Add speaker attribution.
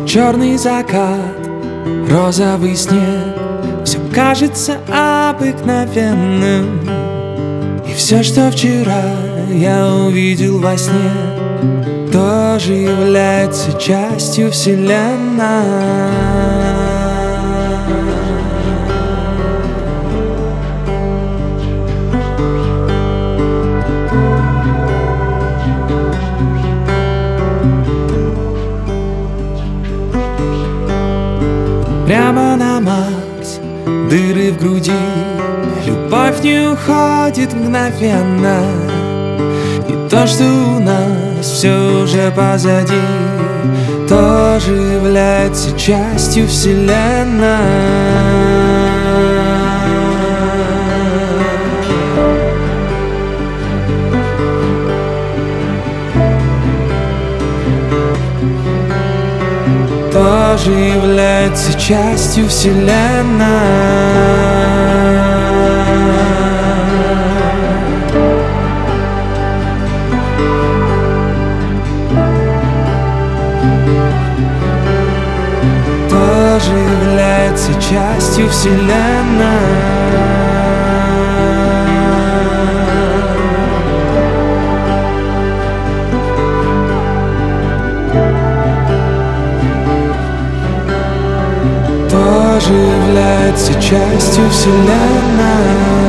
Speaker 1: Черный закат, розовый снег, все кажется обыкновенным. И все, что вчера я увидел во сне, тоже является частью вселенной. Прямо на Марс, дыры в груди, любовь не уходит мгновенно. И то, что у нас все уже позади, тоже является частью вселенной. Тоже является частью вселенной. Тоже является частью вселенной. Тоже является частью вселенной.